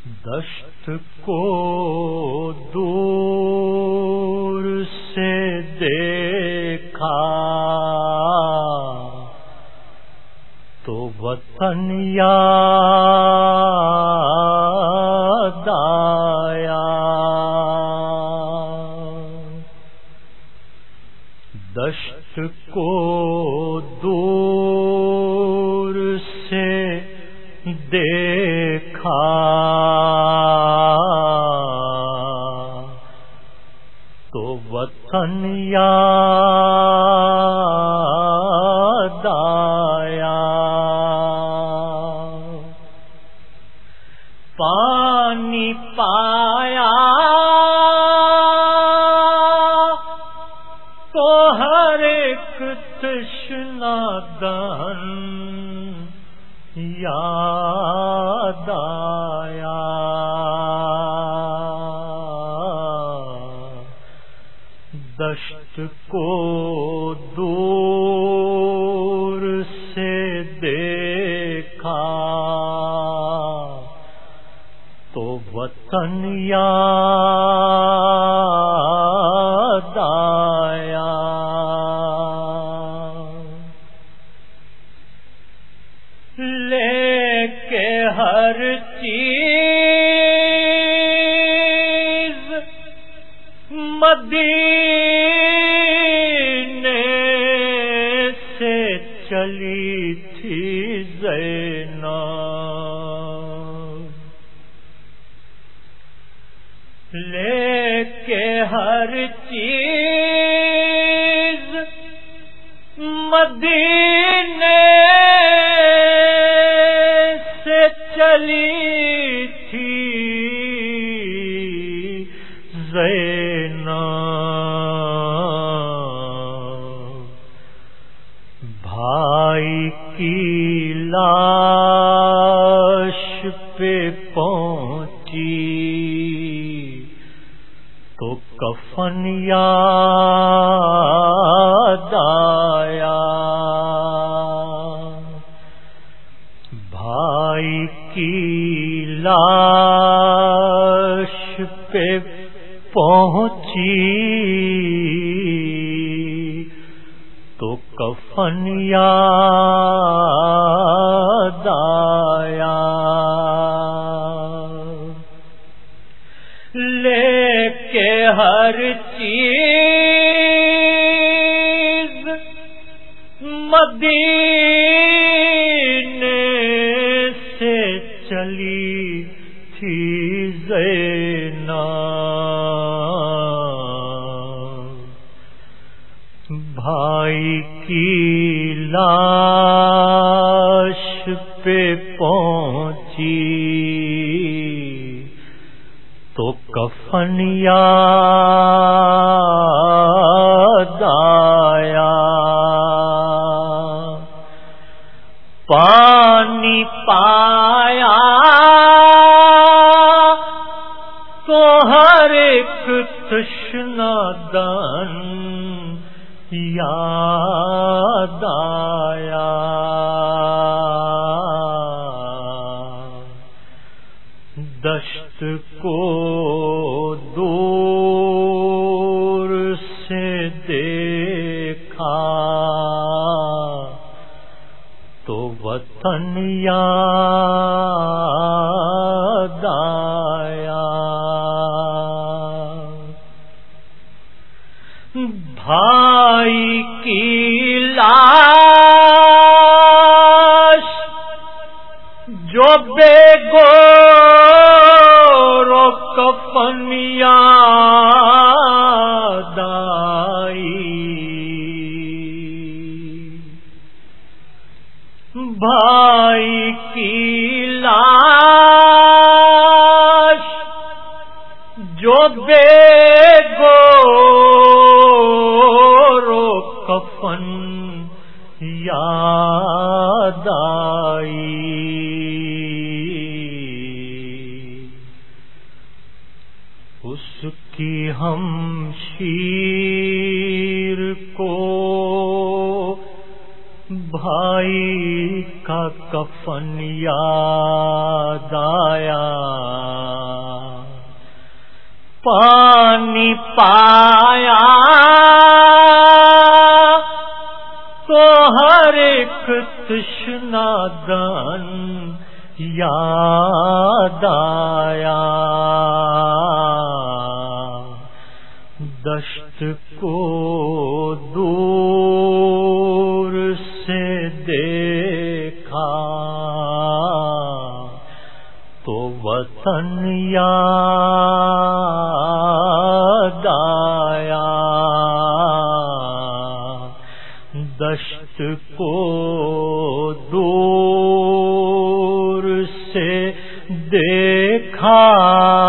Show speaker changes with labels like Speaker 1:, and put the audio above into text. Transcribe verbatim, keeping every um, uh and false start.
Speaker 1: دشت کو دور سے دیکھا تو وطن یاد آیا، دشت کو دور سے دیکھا تو وطن یاد آیا، پانی پایا تو ہر ایک تشنہ دہن یاد آیا، دشت کو دور سے دیکھا تو وطن یاد آیا، لے کے ہر چیز مدینے سے چلی تھی زینب، لے کے ہر چیز مدینے سے چلی تھی زینب، بھائی کی لاش پہ پہنچی تو کفن یاد آیا، بھائی کی لاش پہ پہنچی تو کفن یاد آیا، لے کے ہر چیز مدینے سے چلی تھی زینب، بھائی کی لاش پہ پہنچی تو کفن یاد آیا، پانی پایا تو ہر ایک تشنہ دہن یاد آیا، دشت کو دور سے دیکھا تو وطن یاد آیا، بھائی کی لاش جو بے گور و کفن یاد آئی، بھائی کی لاش جو بے گور و کفن یاد آئی، اس کی ہمشیر کو بھائی کا کفن یاد آیا، پانی پایا تو ہر ایک تشنا دن یاد آیا، دشت کو دور سے دیکھا تو وطن یاد آیا، دشت کو دور سے دیکھا